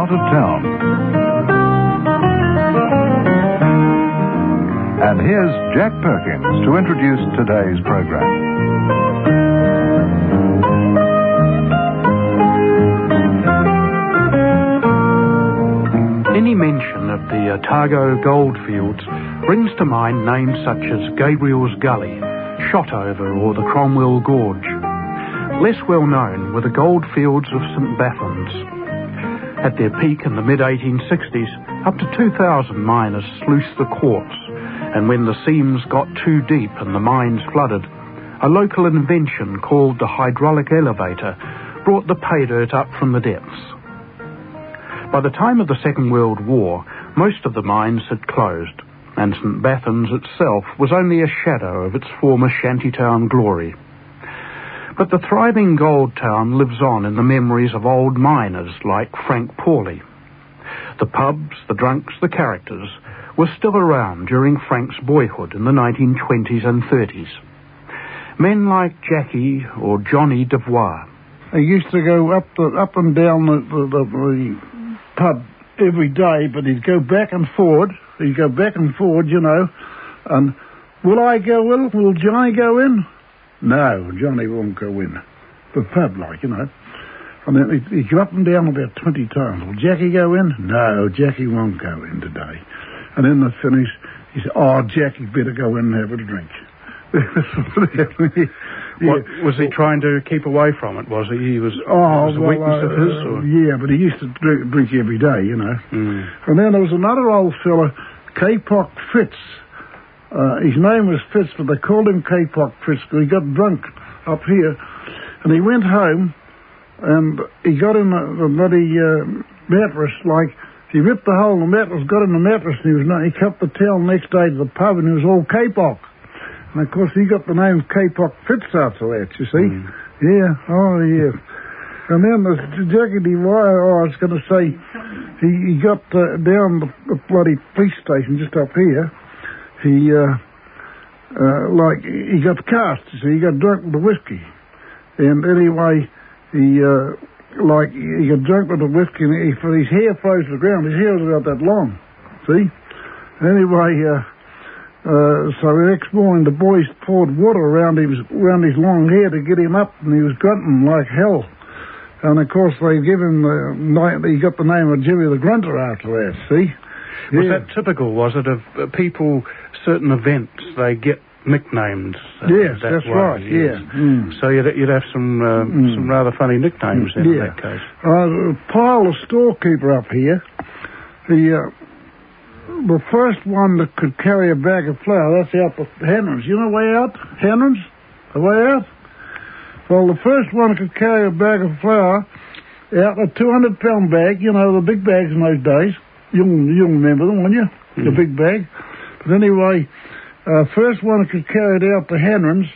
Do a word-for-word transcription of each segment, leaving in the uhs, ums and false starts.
out of town. And here's Jack Perkins to introduce today's program. Any mention of the Otago goldfields brings to mind names such as Gabriel's Gully, Shotover, or the Cromwell Gorge. Less well known were the goldfields of St Bathans. At their peak in the mid eighteen sixties, up to two thousand miners sluiced the quartz, and when the seams got too deep and the mines flooded, a local invention called the hydraulic elevator brought the pay dirt up from the depths. By the time of the Second World War, most of the mines had closed, and St Bathans itself was only a shadow of its former shantytown glory. But the thriving gold town lives on in the memories of old miners like Frank Pawley. The pubs, the drunks, the characters were still around during Frank's boyhood in the nineteen twenties and thirties. Men like Jackie or Johnny Devois. He used to go up the up and down the, the, the, the pub every day, but he'd go back and forward. He'd go back and forward, you know, and will I go in? Will Johnny go in? No, Johnny won't go in. The pub, like, you know. And then he'd, he'd go up and down about twenty times. Will Jackie go in? No, Jackie won't go in today. And then they finish, he said, oh, Jackie better go in and have a drink. Yeah. What, was he trying to keep away from it, was he? He was, oh, was a well, weakness uh, of his? Or? Yeah, but he used to drink, drink every day, you know. Mm. And then there was another old fella, K-Pock Fitz. Uh, his name was Fitz, but they called him K-Pock Fitz because he got drunk up here. And he went home, and he got in the, the bloody uh, mattress, like, he ripped the hole in the mattress, got in the mattress, and he was he cut the towel next day to the pub, and he was all K-Pock. And, of course, he got the name K-Pock Fitz after that, you see. Mm. Yeah, oh, yeah. And then there's Jackie Devois, oh, I was going to say, he, he got uh, down the, the bloody police station just up here. He, uh, uh, like, he got cast, you see, he got drunk with the whiskey. And anyway, he, uh, like, he got drunk with the whiskey, and he, his hair froze to the ground. His hair was about that long, see? Anyway, uh, uh, so the next morning, the boys poured water around his, around his long hair to get him up, and he was grunting like hell. And, of course, they give him the name, he got the name of Jimmy the Grunter after that, see? Was yeah. that typical, was it, of uh, people, certain events, they get nicknames? Uh, yes, that that's way, right, yes. yeah. Mm. So you'd, you'd have some uh, mm. some rather funny nicknames then, yeah. in that case. Uh, Pyle, the storekeeper up here, the, uh, the first one that could carry a bag of flour, that's out the Henrons. You know way out? Henrons? The way out? Well, the first one that could carry a bag of flour, out a two hundred pound bag, you know, the big bags in those days. You'll, you'll remember them, won't you? Mm. The big bag. But anyway, uh, first one that could carry it out to Henrons,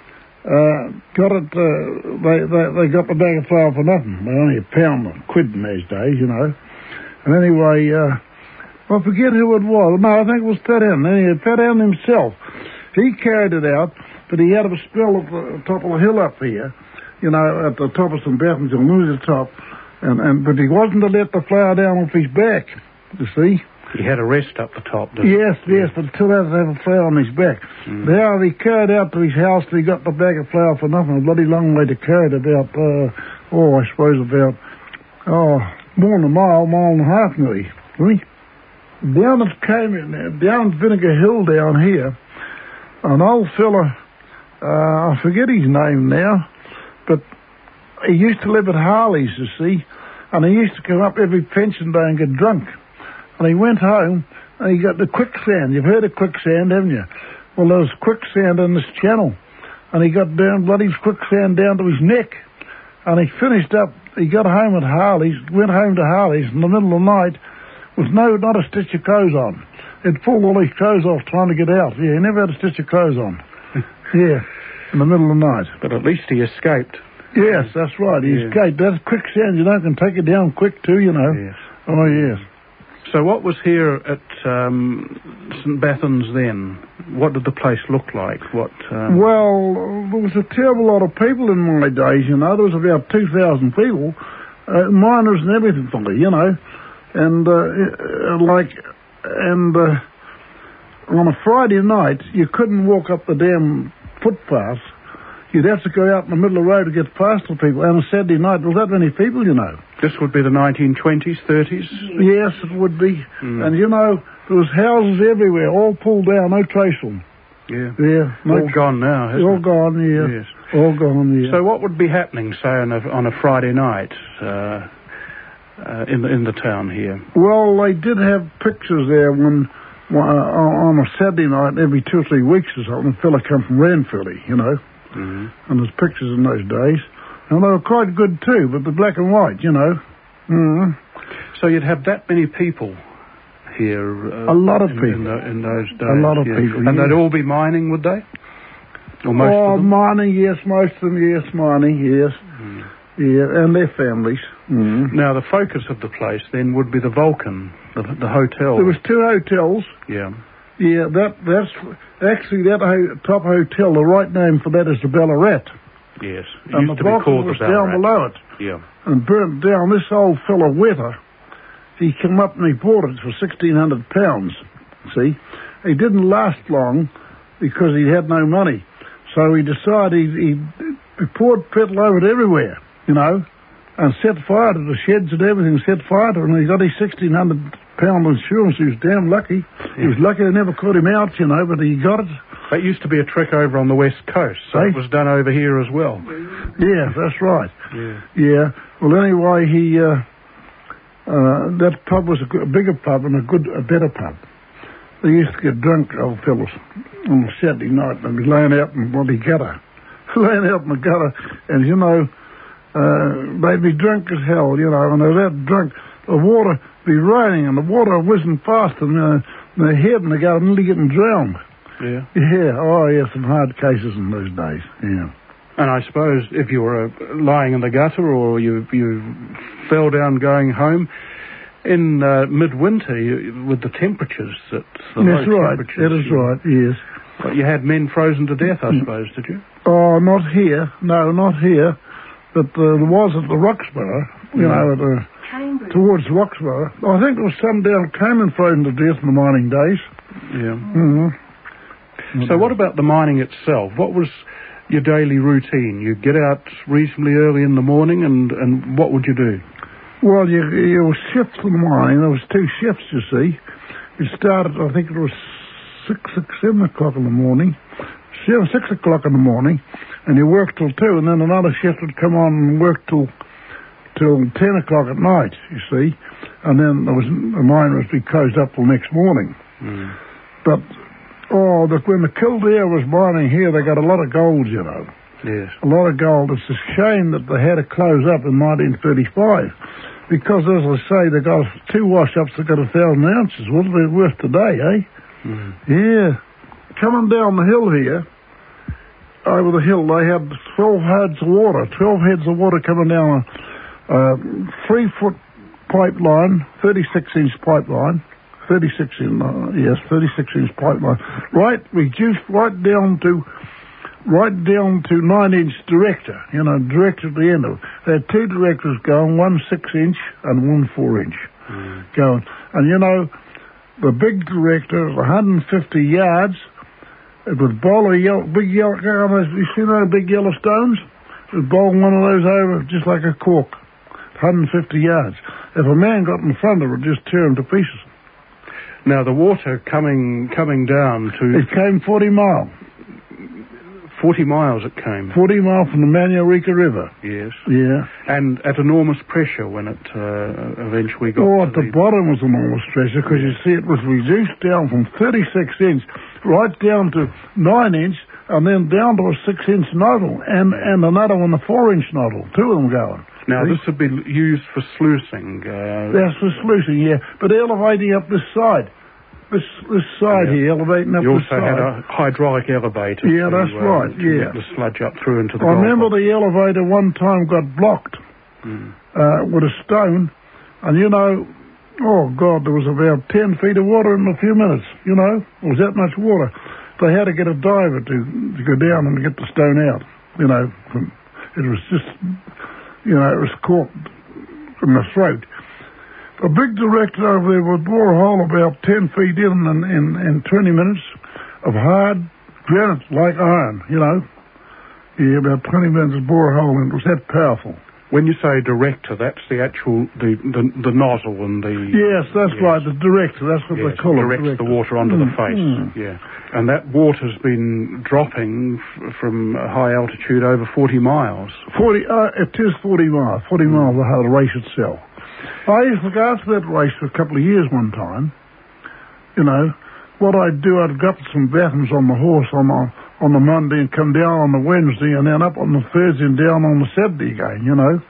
uh, got it, uh, they, they, they got the bag of flour for nothing. They only a pound, a quid in those days, you know. And anyway, uh, I forget who it was. No, I think it was Pat Allen. Anyway, Pat Allen himself, he carried it out, but he had a spell at the top of the hill up here, you know, at the top of St Bathans, on the top, and, and, but he wasn't to let the flour down off his back. You see? He had a rest up the top, didn't yes, he? Yes, yes, but still had to have a flour on his back. Mm. Now he carried out to his house, he got the bag of flour for nothing. A bloody long way to carry it, about, uh, oh, I suppose about, oh, more than a mile, mile and a half nearly. See? Down it came in there, down Vinegar Hill down here, an old fella, uh, I forget his name now, but he used to live at Harley's, you see, and he used to come up every pension day and get drunk. And he went home, and he got the quicksand. You've heard of quicksand, haven't you? Well, there was quicksand in this channel. And he got down, bloody quicksand down to his neck. And he finished up, he got home at Harley's, went home to Harley's in the middle of the night with no, not a stitch of clothes on. He'd pulled all his clothes off trying to get out. Yeah, he never had a stitch of clothes on. Yeah, in the middle of the night. But at least he escaped. Yes, that's right. He yeah. escaped. That's quicksand, you know, can take it down quick too, you know. Yes. Oh, yes. So what was here at um, St Bathans then? What did the place look like? What? Um... Well, there was a terrible lot of people in my days, you know. There was about two thousand people, uh, miners and everything, you know. And, uh, uh, like, and uh, on a Friday night, you couldn't walk up the damn footpath. You'd have to go out in the middle of the road to get past the people. And on Saturday night, there was that many people, you know. This would be the nineteen twenties, thirties? Yes, it would be. Mm. And, you know, there was houses everywhere, all pulled down, no trace of them. Yeah. Yeah. No all gone now, hasn't all it? gone, yeah. Yes. All gone, yeah. So what would be happening, say, on a, on a Friday night uh, uh, in, the, in the town here? Well, they did have pictures there when, uh, on a Saturday night, every two or three weeks or something, a fella come from Ranfurly, you know. Mm-hmm. And there's pictures in those days. And they were quite good too, but they're black and white, you know. Mm-hmm. So you'd have that many people here? Uh, a lot of in, people. In, the, in those days. A lot of yeah. people, And yeah. they'd all be mining, would they? Or most oh, of them? mining, yes, most of them, yes, mining, yes. Mm. Yeah, and their families. Mm. Now, the focus of the place then would be the Vulcan, the, the hotel. There was two hotels. Yeah. Yeah, that that's actually that ho- top hotel. The right name for that is the Ballarat. Yes, it and used the to be Vulcan called was the Ballarat. down below it. Yeah. And burnt down. This old fellow Wetter, he came up and he bought it for sixteen hundred pounds. See, he didn't last long because he had no money. So he decided he, he poured petrol over it everywhere, you know, and set fire to the sheds and everything. Set fire to it, and he got his sixteen hundred pound insurance. He was damn lucky. Yeah. He was lucky they never caught him out, you know, but he got it. That used to be a trick over on the west coast, so hey? It was done over here as well. Yeah, that's right. Yeah. Yeah. Well, anyway, he uh, uh, that pub was a, good, a bigger pub and a good, a better pub. They used to get drunk, old fellas, on a Saturday night, and be laying out in bloody gutter, laying out in the gutter, and you know, uh, they'd be drunk as hell, you know, and they were that drunk. The water be raining, and the water whizzing past them, uh, their head, and they got nearly getting drowned. Yeah. Yeah. Oh, yeah. Some hard cases in those days. Yeah. And I suppose if you were uh, lying in the gutter or you you fell down going home in uh, midwinter you, with the temperatures, that the that's low right. temperatures, That is you, right. Yes. But you had men frozen to death, I suppose, did you? Oh, not here. No, not here. But uh, there was at the Roxborough. You yeah. know, at, uh, towards Roxborough. I think there was some down Cayman frozen to death in the mining days. Yeah. Mm-hmm. So what about the mining itself? What was your daily routine? You'd get out reasonably early in the morning, and, and what would you do? Well, you, you were shifts in the mining. There was two shifts, you see. You started, I think it was six, six, seven o'clock in the morning. Seven, six o'clock in the morning, and you worked till two, and then another shift would come on and work till till ten o'clock at night, you see. And then there was, the mine was be closed up till next morning. Mm. But oh, that when the Kildare was mining here, they got a lot of gold, you know. Yes. A lot of gold. It's a shame that they had to close up in nineteen thirty-five. Because, as I say, they got two wash-ups that got a thousand ounces. What are they worth today, eh? Mm. Yeah. Coming down the hill here, over the hill, they had twelve heads of water. Twelve heads of water coming down a, a three-foot pipeline, thirty-six inch pipeline. thirty-six inch, uh, yes, thirty-six inch pipeline. Right, reduced right down to, right down to nine inch director, you know, director at the end of it. They had two directors going, one six inch and one four inch mm. going. And you know, the big director was one hundred fifty yards. It would bowl a yellow, big yellow, you see those big yellow stones? It would bowl one of those over just like a cork, one hundred fifty yards. If a man got in front of it, it just tear him to pieces. Now, the water coming coming down to... It came forty mile. forty miles it came. forty mile from the Maniarika River. Yes. Yeah. And at enormous pressure when it uh, eventually got Oh, to at the, the bottom was enormous pressure, because you see it was reduced down from thirty-six inch right down to nine inch, and then down to a six inch noddle, and, and another one, a four inch noddle. Two of them going. Now, see? this would be used for sluicing. Uh, That's for sluicing, yeah. But elevating up this side. This this side yeah. here, elevating up you this also side. had a hydraulic elevator. Yeah, to, that's uh, right, to yeah. get the sludge up through into the I remember gold the elevator one time got blocked mm. uh, with a stone, and you know, oh God, there was about ten feet of water in a few minutes, you know. It was that much water. They had to get a diver to, to go down and get the stone out, you know. From, it was just, you know, it was caught from the throat. A big director over there would bore a hole about ten feet in in, in, in twenty minutes of hard granite like iron, you know. Yeah, about twenty minutes to bore a hole, and it was that powerful. When you say director, that's the actual, the, the, the nozzle and the... Yes, that's yes. right, the director, that's what yes, they call it. directs director. the water onto mm, the face, mm. yeah. And that water's been dropping f- from a high altitude over forty miles. forty, uh, it is forty miles, forty mm. miles the whole race itself. I used to go after that race for a couple of years one time. You know, what I'd do, I'd go up to some battens on the horse on the, on the Monday and come down on the Wednesday and then up on the Thursday and down on the Saturday again, you know.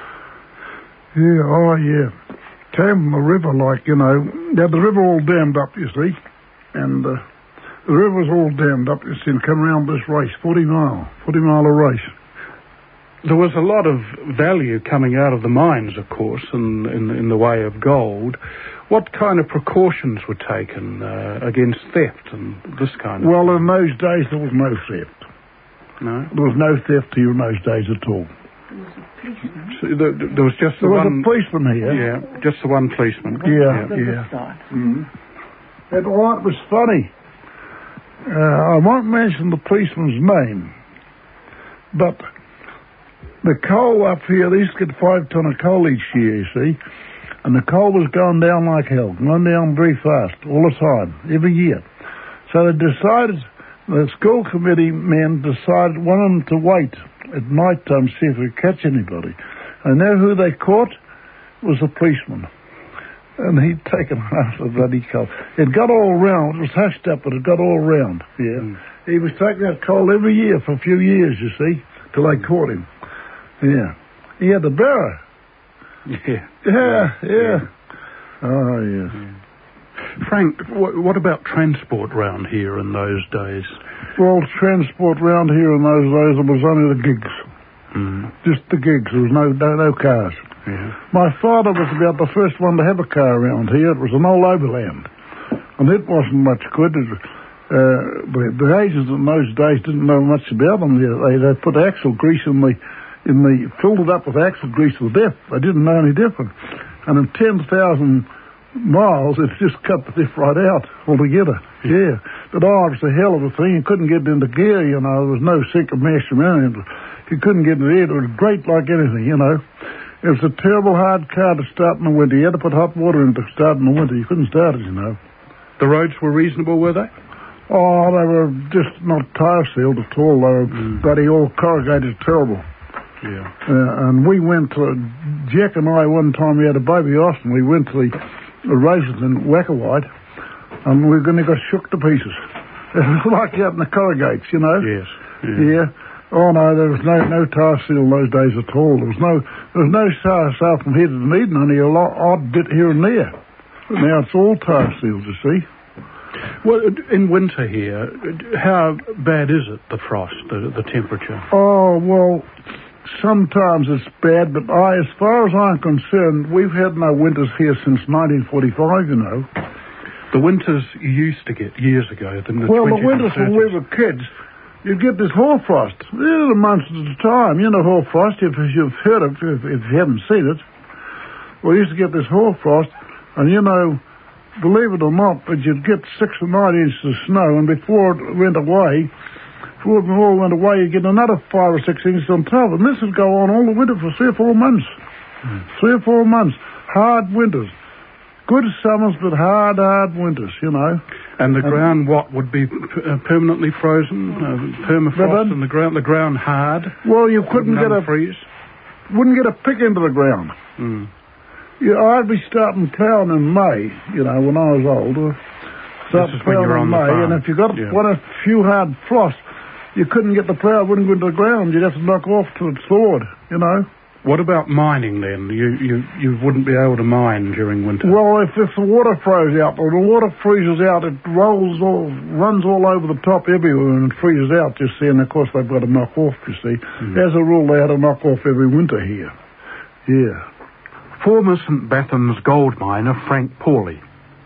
Yeah, oh yeah. Came from the river like, you know, they had the river all dammed up, you see. And uh, the river's all dammed up, you see, and come around this race, forty mile, forty mile a race. There was a lot of value coming out of the mines, of course, in, in, in the way of gold. What kind of precautions were taken uh, against theft and this kind of Well, thing? in those days, there was no theft. No? There was no theft here in those days at all. There was a policeman. So there, there was just the there was one... a policeman here. Yeah, just the one policeman. Yeah, yeah. yeah. Mm. And all it was funny. Uh, I won't mention the policeman's name, but... the coal up here, they used to get five ton of coal each year, you see. And the coal was going down like hell, going down very fast, all the time, every year. So they decided, the school committee men decided, one of them to wait at night time, see if they catch anybody. And know who they caught? It was a policeman. And he'd taken half the bloody coal. It got all round, it was hushed up, but it got all round, yeah. Mm. He was taking that coal every year for a few years, you see, till they caught him. Yeah. He had the barrow. Yeah. Yeah, yeah. yeah. Oh, yes. Yeah. Frank, what, what about transport round here in those days? Well, transport round here in those days, it was only the gigs. Mm. Just the gigs. There was no, no, no cars. Yeah. My father was about the first one to have a car around here. It was an old overland. And it wasn't much good. It, uh, the, the agents in those days didn't know much about them. They, they put axle grease in the... in the filled it up with axle grease to death. They didn't know any different. And in ten thousand miles, it just cut the diff right out altogether. Yeah. But oh, it was a hell of a thing. You couldn't get it into gear, you know. There was no sink or mash around it. You couldn't get it in. It was great like anything, you know. It was a terrible hard car to start in the winter. You had to put hot water in to start in the winter. You couldn't start it, you know. The roads were reasonable, were they? Oh, they were just not tire sealed at all. They were mm. bloody all corrugated terrible. Yeah. Uh, and we went to, Jack and I, one time we had a baby Austin, we went to the, the races in Wackawhite, and we then got shook to pieces. It was like out in the corrugates, you know? Yes. Yeah. yeah. Oh, no, there was no no tar seal those days at all. There was no there was no tar seal from here to Dunedin, only a lot, odd bit here and there. But now it's all tar sealed, you see. Well, in winter here, how bad is it, the frost, the, the temperature? Oh, well... sometimes it's bad, but I, as far as I'm concerned, we've had no winters here since nineteen forty-five, you know. The winters you used to get years ago. The well, the winters when we were kids, you'd get this hoarfrost. These are months at a time. You know hoarfrost, if you've heard of it, if, if you haven't seen it. We used to get this hoarfrost, and you know, believe it or not, but you'd get six or nine inches of snow, and before it went away, before it all went away, you get another five or six inches on top. And this would go on all the winter for three or four months. Mm. Three or four months. Hard winters. Good summers, but hard, hard winters, you know. And the and ground, what, would be p- uh, permanently frozen? Uh, permafrost in the ground? The ground hard? Well, you couldn't get a... freeze? Wouldn't get a pick into the ground. Mm. You know, I'd be starting plowing in May, you know, when I was older. Start this is when you were on in the May, farm. And if you got yeah. one a few hard frost, you couldn't get the plough, it wouldn't go into the ground. You'd have to knock off till it thawed, you know. What about mining then? You you you wouldn't be able to mine during winter? Well, if, if the water froze out, or the water freezes out, it rolls all, runs all over the top everywhere and it freezes out, you see, and of course they've got to knock off, you see. Mm. As a rule, they had to knock off every winter here. Yeah. Former St Bathans gold miner Frank Pawley.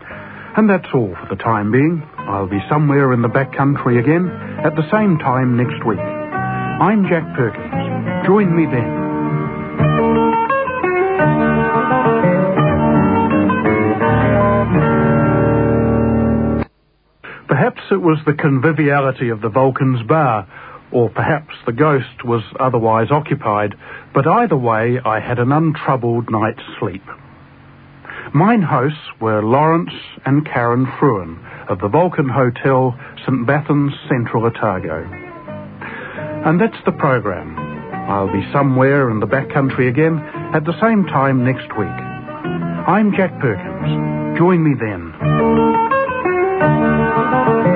And that's all for the time being. I'll be somewhere in the back country again at the same time next week. I'm Jack Perkins. Join me then. Perhaps it was the conviviality of the Vulcan's bar, or perhaps the ghost was otherwise occupied, but either way I had an untroubled night's sleep. Mine hosts were Lawrence and Karen Fruin of the Vulcan Hotel, St Bathans, Central Otago. And that's the program. I'll be somewhere in the backcountry again at the same time next week. I'm Jack Perkins. Join me then.